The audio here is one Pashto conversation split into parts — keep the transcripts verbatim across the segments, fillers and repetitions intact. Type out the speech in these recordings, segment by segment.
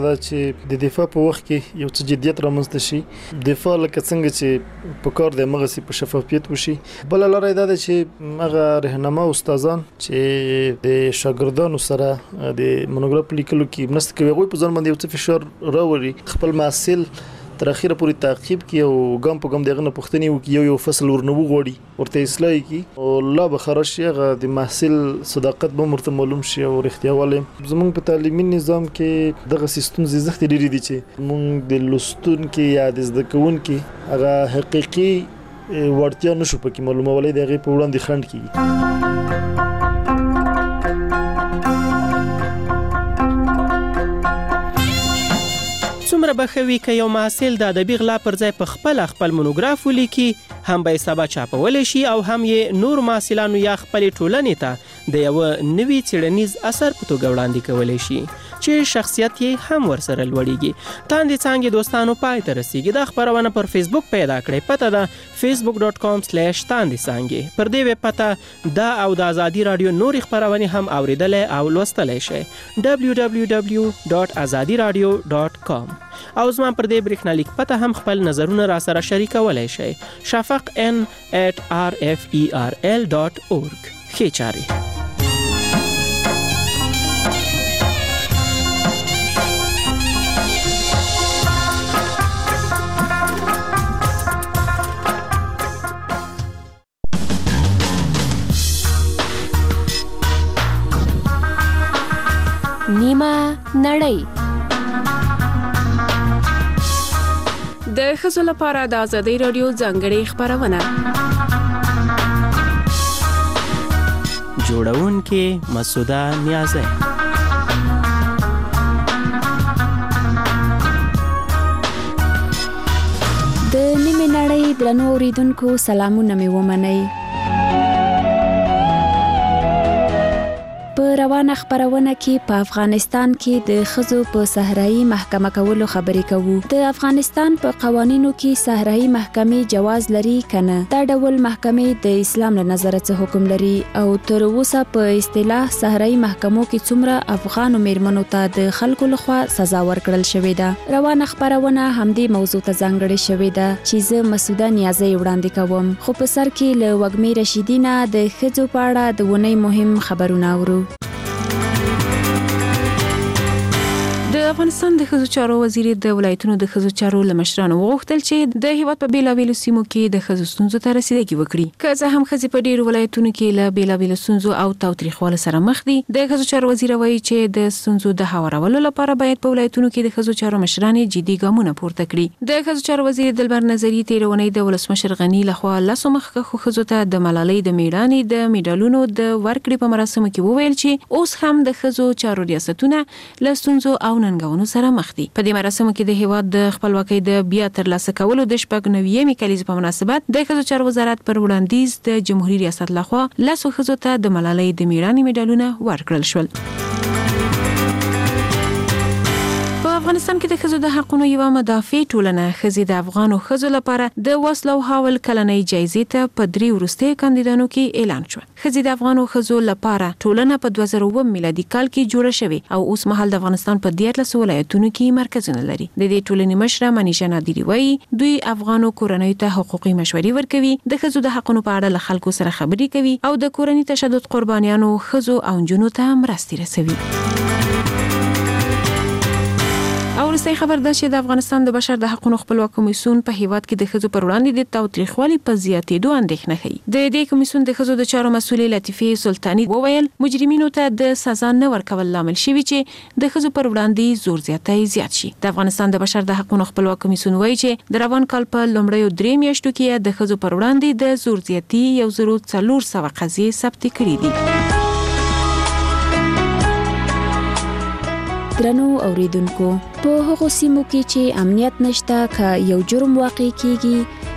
دا چې د دفاع په وخت کې یو څه جدیت رامنځته شي، دفاع لکه څنګه چې په کار د مغسي په شفافیت وشي. بل لاره دا ده چې هغه رهنما استادان چې د شاګردانو سره د مونوګراف لیکلو کې مرسته کوي، هغوی په ځان باندې یو څه فشار راوړي، خپل محصل تر اخیره پورې تعقیب کی او ګام په ګام دغه نه پوښتنې وکي، یو یو فصل ورنو غوړي ورته اصلاح کی او الله به خرج شي، هغه د محصل صداقت به مرته معلوم شي او رښتیاواله. زموږ په تعلیمي نظام کې دغه سیستم زیات ډېری دي چې موږ د لوستون کې یا د زده کوونکو هغه حقيقي ورتیا نشو پکې معلومولای، دغه په وړاندې خنډ کیږي. څومره بخوي که یو محصل د ادبي غلا پر ځای په خپل خپل مونوګراف ولیکي، هم به سبا چاپول شي او هم یې نور محصلانو یا خپل ټولنې ته د یو نوي څېړنیز اثر په توګه وړاندې کولی شي چې شخصیت یې هم ورسره لوړیږي. تاندې څانګې دوستانو پای ته رسیږي. دا خبرونه پر فیسبوک پیدا کړئ، پته ده facebook dot com slash تاندې څانګې. پر دې ویب پته دا او د ازادي رادیو نورې خبرونه هم اوریدلی او لوستلی شئ double-u double-u double-u dot azadi radio dot com. او زما پر دې برېښنالیک پته هم خپل نظرونه را سره شریکولی شئ شفق n at r f e r l dot org. ښې چارې. نیمه نړۍ د ښځو لپاره د ازادي رادیو ځانګړې خبرونه. جوړونکې مسعوده نیازی. د نیمه نړۍ درنو اوریدونکو سلامونه مې ومنئ. په روانه خبرونه کې په افغانستان کې د ښځو په صحرایي محکمه کولو خبرې کوو. د افغانستان په قوانینو کې صحرایي محکمې جواز لري کنه؟ دا ډول محکمې د اسلام له نظره څه حکم لري او تر اوسه په اصطلاح صحرایي محکمو کې څومره افغانو میرمنو ته د خلکو لخوا سزا ورکړل شوې ده؟ روانه خبرونه همدې موضوع ته ځانګړې شوې ده چې زه مسعوده نیازی وړاندې کوم. خو په سر کې له وږمې رشیدینه د ښځو په اړه د ونې مهم خبرونه اورو. د افغانستان د ښځو چارو وزیر د ولایتونو د ښځو چارو له مشرانو وغوښتل چې د هیواد په بیلابیلو سیمو کې د ښځو ستونزو ته رسیدګي وکړي. که څه هم ښځې په ډیرو ولایتونو کې له بیلابیلو ستونزو او تاوتریخوالي سره مخ دي، د ښځو چارو وزیر وایي چې د ستونزو د هوارولو لپاره باید په ولایتونو کې د ښځو چارو مشران جدي ګامونه پورته کړي. د ښځو چارو وزیر دلبر نظری تیرونی د ولسمشر غنی لخوا لاسو مخکښو ښځو ته د ملالۍ د میړانې د میډالونو د ورکړې په مراسمو کې وویل چې اوس هم د ښځو چارو ریاستونه له ستونزو او ننګونو سره مخ دي. په دې مراسمو کې د هیواد د خپلواکۍ د بیا ترلاسه کولو د شپږ نوېمې کلیزې په مناسبت د ښځو چارو وزارت پر وړاندیز د جمهوریت ریاست لخوا لسو ښځو ته د ملالۍ د میړانې میډالونه ورکړل شول. افغانستان کې د ښځو د حقونو یوه مدافع ټولنه ښځې د افغانو ښځو لپاره د وسلو حاول کلنۍ جایزې ته په درې وروستیو کاندیدانو کې اعلان شو. ښځې د افغانو ښځو لپاره ټولنه په دوه زره اووه میلادي کال کې جوړه شوې او اوس مهال د افغانستان په دیارلسو ولایتونو کې مرکزونه لري. د دې ټولنې مشره منیژه نادري وایي دوی افغانو کورنیو ته حقوقي مشورې ورکوي، د ښځو د حقونو په اړه له خلکو سره خبرې کوي او د کورني تشدد قربانیانو ښځو او نجونو ته مرستې رسوي. ورسته خبر ده چې د افغانستان د بشر د حقوقو خپلواک کمیسیون په هیواد کې د ښځو پر وړاندې د تاوتریخوالي په زیاتېدو اندېښنه کوي. د دې کمیسیون د ښځو د چارو مسؤلې لطیفه سلطانی وویل مجرمینو ته د سزا نه ورکول لامل شوی چې د ښځو پر وړاندې زور زیاتی زیات شي. د افغانستان د بشر د حقوقو خپلواک کمیسیون وایي چې د روان کال په لومړیو درې میاشتو کې د ښځو پر وړاندې د زور زیاتی یو زرو څلور سوه قضیې ثبت کړي دي. درنو اوریدونکو، په هغو سیمو کې چې امنیت نشته که یو جرم واقع کیږي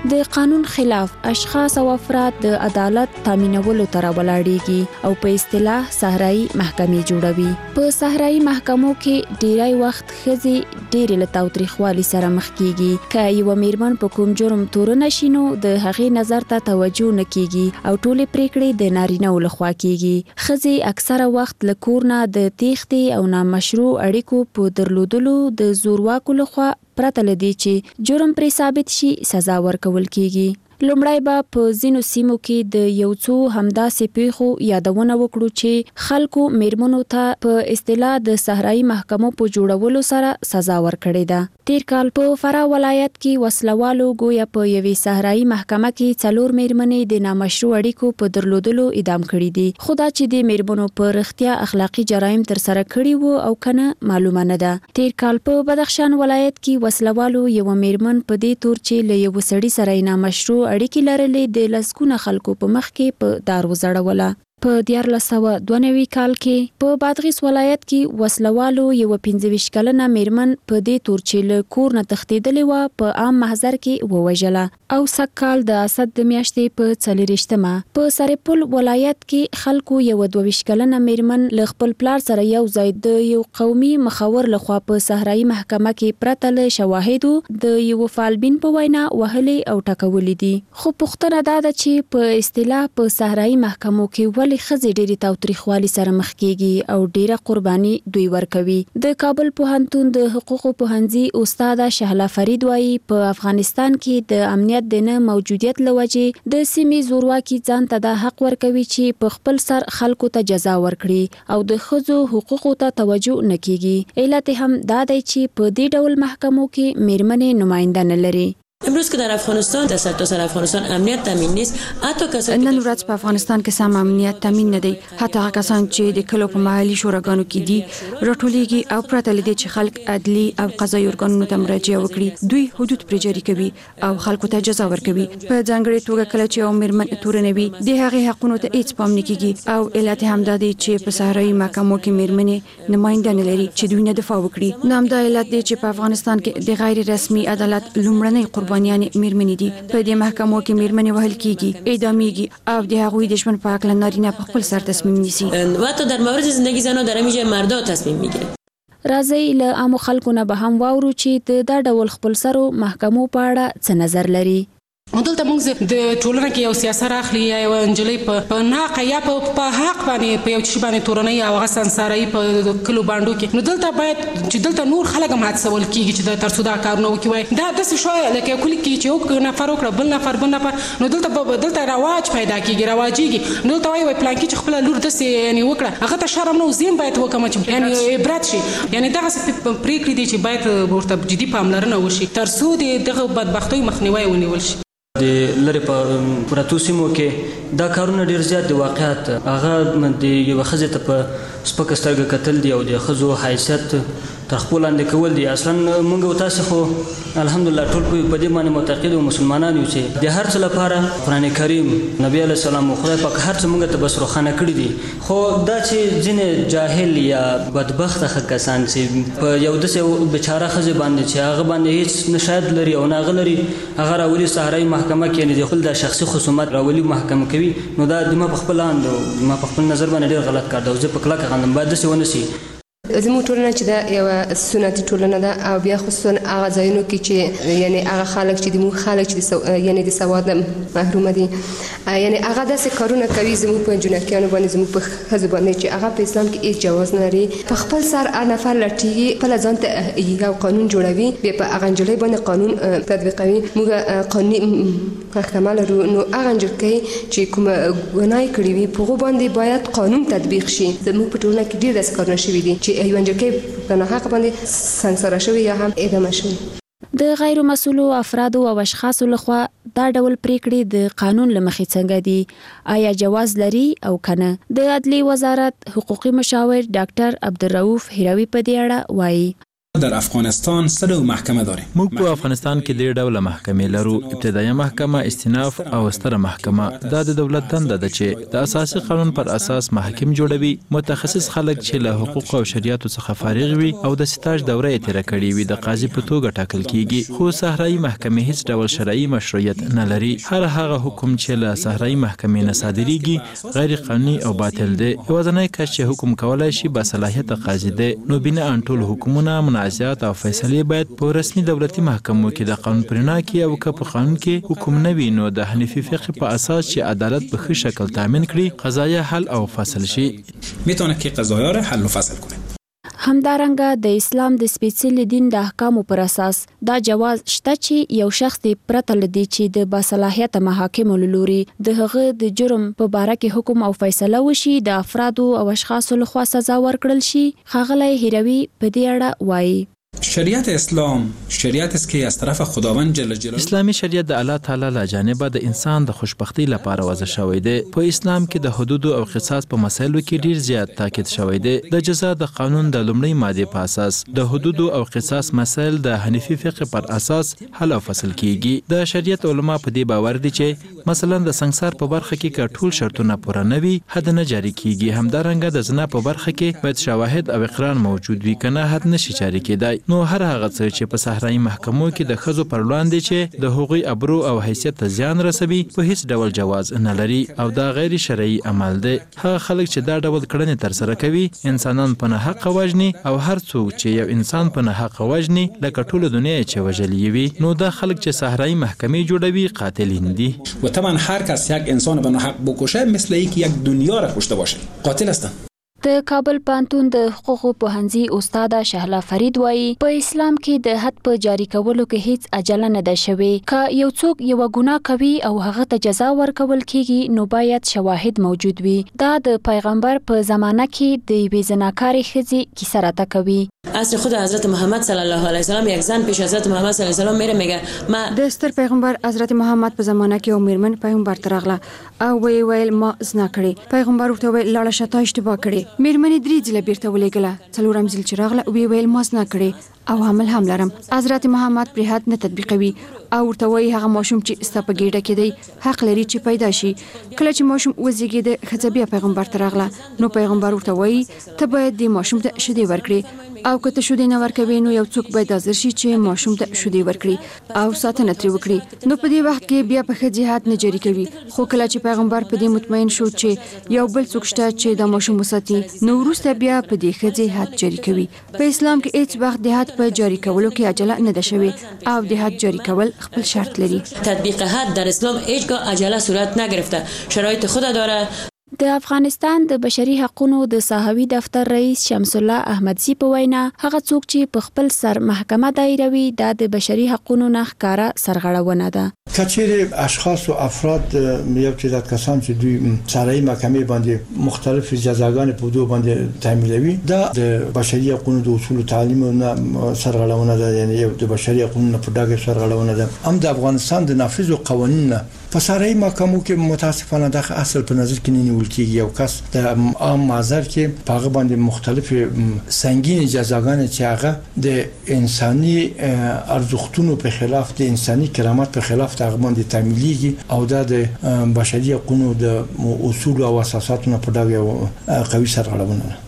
د قانون خلاف اشخاص او افراد د عدالت تامینولو تر ولاړیږي او په اصطلاح صحرایي محکمې جوړوي. په صحرایي محکمو کې ډیری وخت ښځې ډېرې له تاوتریخوالي سره مخ کیږي. که یوه میرمن په کوم جرم تورنه شي نو د هغې نظر ته توجه نه کیږي او ټولې پریکړې د نارینه‌و لخوا کیږي. ښځې اکثره وخت له کور نه د تیښتې او نامشروع اړیکو په درلودلو د زورواکو لخوا پرته له دې چې جرم پرې ثابت شي سزا ورکول کیږي. لومړی به په ځینو سیمو کې د یو څو همداسې پیښو یادونه وکړو چې خلکو میرمنو ته په اصطلاح د صحرایي محکمو په جوړولو سره سزا ورکړې ده. تیر کال په فراه ولایت کې وسلوالو ګویا په یوې صحرایي محکمه کې څلور میرمنې د نامشروع اړیکو په درلودلو اعدام کړي دي. خو دا چې د میرمنو په رښتیا اخلاقي جرایم تر سره کړي وو او کنه معلومه نه ده. تیر کال په بدخشان ولایت کې وسلوالو یو میرمن په دې تور چې له یو سړي سره نامشروع اړیکې لرلې د لسګونه خلکو په مخ کې په دار وزړوله. په دیارلس سوه دوه نوي کال کې په بادغیس ولایت کې وسلوالو یو پنځه ویشت کلنه میرمن په دې تور چې له کور نه تښتېدلې وه په عام محضر کې ووژله. او سږ کال د اسد د میاشتې په څلېرویشتمه په سرپل ولایت کې خلکو یو دوه ویشت کلنه میرمن له خپل پلار سره یو ځای د یو قومي مخور لخوا په صحرایي محکمه کې پرته له شواهدو د یو فالبین په وینا وهلې او ټکولې دي. خو پوښتنه دا ده چې په اصطلاح په صحرایي محکمو کې ولې ښځې ډېرې تاوتریخوالي سره مخ کیږي او ډېره قرباني دوی ورکوي. د کابل پوهنتون د حقوقو پوهنځي استاده شهلا فرید وایي په افغانستان کې د امنیت د نه موجودیت له وجې د سیمې زورواکي ځان ته دا حق ورکوي چې په خپل سر خلکو ته جزا ورکړي او د ښځو حقوقو ته توجه نه کیږي. علت هم دا دی چې په دې ډول محکمو کې میرمنې نماینده نه لري. امروز که در افغانستان در سرتاسر افغانستان امنیت تامین نیست، حتی کسانی نن ورځ په افغانستان کې سم امنیت تامین نه دی. حتی هغه کسان چې د کلو په محلي شوراګانو کې دي راټولیږي او پرته له دې چې خلک عدلي او قضایي ارګانونو ته مراجعه وکړي دوی حدود پرې جاري کوي او خلکو ته جزا ورکوي. په ځانګړې توګه کله چې یو میرمن تورنه وي د هغې حقونو ته هیڅ پام نه کیږي او علت هم دا دی چې په صحرایي محکمو کې میرمنې نماینده نه لري چې دوی نه دفاع وکړي. نو همدا علت دی چې په افغانستان کې د غیر رسمي عدالت لومړنۍ قربانیان میرمنې دي. په دې محکمو کې میرمنې وهل کیږي، اعدامیږي او د هغوی د ژوند په اړه نارینه په خپل سر تصمیم نیسي. و حتی در مورد زندگی زنان در همینجا مردا تصمیم میگیره. راځي له عامو خلکو نه به هم واورو چې د دا ډول خپل سرو محکمو په اړه څه نظر لري. نو دلته موږ د ټولنه کې یو سیاست اخلي یا یو انجلۍ په ناقه یا په حق باندې په یو شی باندې تورنۍ او هغه سنسارۍ په کلو باندو کې نو دلته باید چې دلته نور خلک هم هڅول کېږي چې د ترڅو دا کارونه وکړي وای دا داسې شو لکه کلی کې چې یو نفر وکړه بل نفر بل نفر نو دلته دلته رواج پیدا کېږي رواجېږي نو دلته وایي وای پلان کې چې خپله لور داسې یعنې وکړه هغه ته شرم نه زه هم باید وکړم چې یعنې عبرت شي یعنې دغسې پرېکړې دي چې باید ورته جدي پاملرنه وشي ترڅو د دغه بدبختیو مخنیوی ونیول شي. د لرې په پرتو سیمو کې دا کارونه ډېر زیات د واقعیت هغه د یوه ښځې ته په سپکه سترګه کتل دي او د ښځو حیثیت تر خپل لاندې کول دي. اصلا موږ او تاسې خو الحمدلله ټول په دې باندې معتقد او مسلمانان یو چې د هر څه لپاره قرآن کریم نبی علیه السلام او خدای پاک هر څه موږ ته بس روښانه کړي دي. خو دا چې ځینې جاهل یا بدبخته کسان چې په یو داسې بېچاره ښځې باندې چې هغه باندې هېڅ نه شاید لري او نه هغه لري هغه راولي صحرایي محکمه کې یعنې د خپل د شخصي خصومت راولي محکمه کوي نو دا د ما په خپل اند ما په خپل نظر باندې ډېر غلط کار دی او زه په کلکه غندم باید داسې ونه شي. زموږ ټولنه چې دا یوه سنتي ټولنه ده او بیا خصوصا هغه ځایونو کې چې یعنې هغه خلک چې د موږ خلک چې یعنې د سواد محرومه دي یعنې هغه داسې کارونه کوي زموږ په جنکیانو باندې زموږ په ښځو باندې چې هغه په اسلام کې هېڅ جواز نه لري. په خپل سر هر نفر لټېږي خپله ځان ته یو قانون جوړوي بیا په هغه نجلۍ باندې قانون تطبیقوي. موږ قانوني محکمه لرو نو هغه نجلۍ چې کومه ګناه یې کړې وي په هغو باندې باید قانون تطبیق شي. زموږ په ټولنه کې ډېر داسې کارونه شوي دي چې یو نجلۍ په ناحقه باندې سنګساره شوې یا هم اعدامه شوې. د غیر مسؤلو افرادو او اشخاصو لخوا دا ډول پریکړې د قانون له مخې څنګه دي؟ آیا جواز لري او کنه؟ د عدلیې وزارت حقوقي مشاور ډاکټر عبدالرؤف هروي په دې اړه وایي. در افغانستان سه محکمه داریم. موږ په افغانستان کې ډېر ډول محکمې لرو. ابتدایي محکمه، استیناف او ستره محکمه. دا د دولت دنده ده چې د اساسي قانون پر اساس محاکم جوړوي. متخصص خلک چې له حقوق او شریعت څخه فارغ وي او د سټاج دوره یې تیر کړې وي د قاضي په توګه ټاکل کیږي. خو صحرایي محکمې هیڅ ډول شرعي مشروعیت نه لري. هر هغه حکم چې له صحرایي محکمې نه صادریږي غیر قانوني او باطل دی. یوازینی کس چې حکم کولای شي با صلاحیت قاضي دی. نو بنا ان ټول حکومونه، منازعات او فیصلې باید په رسمي دولتي محکمو کې د قانون پرنا کې او که په قانون کې حکم نه وي نو د حنفي فقه په اساس چې عدالت په ښه شکل تامین کړي قضایه حل او فصل شي. میتونه که قضایه را حل و فصل کنه. همدارنګه د اسلام د سپېڅلي دین د احکامو پر اساس دا جواز شته چې یو شخص پرته لدی چې د باصلاحیت محاکمو لوري د هغه د جرم په باره کې حکم او فیصله وشي د افرادو او اشخاصو لخوا سزا ورکړل شي. ښاغلی هیروي په دې اړه وایي شریعت اسلام شریعت است که از طرف خداوند جل جلاله اسلامی شریعت د الله تعالی له جانبه د انسان د خوشبختی لپاره وضع شوی دی. په اسلام کې د حدود او قصاص په مسایلو کې ډیر زیات تاکید شوی دی. د جزا د قانون د لومړی ماده په اساس د حدود او قصاص مسایل د حنفي فقه پر اساس حل او فصل کیږي. د شریعت علما په دې باور دي چې مثلا د سنگسار په برخه کې که ټول شرطونه پوره نه وي حد نه جاری کیږي. همدارنګه د زنا په برخه کې باید شواهد او اقرار موجود وي کنه حد نشي جاری کېدای. نو هر هغه څه چې په صحرایي محکمو کې د ښځو پر وړاندې چې د هغوی ابرو او حیثیت ته زیان رسوي په هیڅ ډول جواز نه لري او دا غیر شرعي عمل دی. هغه خلک چې دا ډول کړنې ترسره کوي انسانان په ناحقه وژني او هر څوک چې یو انسان په ناحقه وژني لکه ټوله دنیا چې وژلی وي نو دا خلک چې صحرایي محکمې جوړوي قاتلین دي. و طبعا هر کس یک انسان به ناحق بکشه مثل اینکه یک دنیا را کشته باشه قاتل هستند. د کابل پوهنتون د حقوقو پوهنځي استاد شهلا فرید وایي په اسلام کې د حد په جاری کولو کې هیڅ عجله نه ده شوې. که یو څوک یو ګناه کوي او هغه ته جزا ورکول کیږي نو باید شواهد موجود وي. دا د پیغمبر په زمانه کې د یوې زناکارې ښځې کیسه راته کوي. عصر خود حضرت محمد صلی الله علیه و سلم یک زن پیش حضرت محمد صلی الله علیه و سلم میره میگه ما د ستر پیغمبر حضرت محمد په زمانه کې او میرمن پیغمبر ترغله او وی ویل ما زنا کړې. پیغمبر ورته ویل لاړه شته اشتباه کړې. میرمن درې ځله بیرته ولېګله. څلورم ځل چې راغله وی ویل ما زنا کړې او حمل هم لرم. حضرت محمد پر حد نه تطبیقوي او ورته وایي هغه ماشوم چې ستا په ګېډه کې دی حق لري چې پیدا شي. کله چې ماشوم وزېږېده ښځه بیا پیغمبر ته راغله نو پیغمبر ورته وایي ته باید دې ماشوم ته شیدې ورکړې او که ته شیدې نه ورکوې نو یو څوک باید حاضر شي چې ماشوم ته شیدې ورکړي او ساتنه ترې وکړي. نو په دې وخت کې بیا په ښځې حد نه جاري کوي. خو کله چې پیغمبر په دې مطمئن شو چې یو بل څوک شته چې دا ماشوم وساتي نو وروسته بیا په دې ښځې حد جاري کوي. په اسلام کې هیڅ وخت د حد په جاري کولو کې عجله نه ده شوې او د حد جاري کول خپل شرط لري. تطبیق حد در اسلام هیچگاه عجله صورت نگرفته. شرایط خود داره. د افغانستان د بشري حقوقو د ساحوي دفتر رئیس شمس الله احمدزي په وینا هغه څوک چې په خپل سر محکمه دایروي د بشري حقوقو نه ښکارا سرغړونه ده. کچېر اشخاص او افراد یو تعداد کسان چې دوی صحرایي محکمې باندې مختلف جزاګان په دوه باندې تعمیلوي دا د بشري حقوقو د اصول تعلیم نه سرغړونه ده. یعنی یو د بشري حقوقو نه په ډاګه سرغړونه ده. هم د افغانستان د نافذ قوانین په صحرایي محکمو کې متاسفانه د اصل په نظر کې نه نیول کېږي. یو کس د عام معذر کې په هغه باندې مختلف سنگین جزاګان چې هغه د انساني ارزښتونو په خلاف د انساني کرامت په خلاف هغه باندې تعمیلېږي او دا د بشري حقوقو د اصول او اساساتو په ډاګه قوي سرغړونه ده.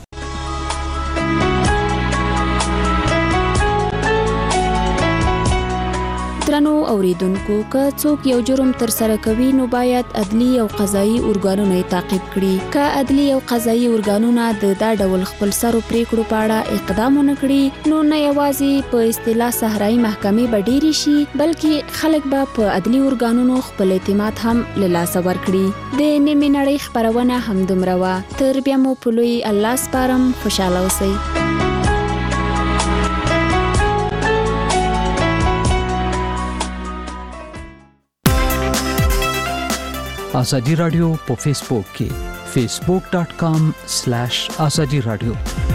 درنو اوریدونکو که څوک یو جرم تر سره کوي نو باید عدلی او قضایي ارګانونه یې تعقیب کړي. که عدلی او قضایي ارګانونه د دا ډول خپل سرو پریکړو په اړه اقدام ونه کړي نو نه یوازې په اصطلاح صحرایي محکمې به ډېرې شي بلکې خلک به په عدلی ارګانونو خپل اعتماد هم له لاسه ورکړي. د نیمې نړۍ خپرونه همدومره وه. تر بیا مو په لوی الله سپارم. خوشحاله اوسئ. ازادي رادیو په فیسبوک کې facebook dot com slash azadi radio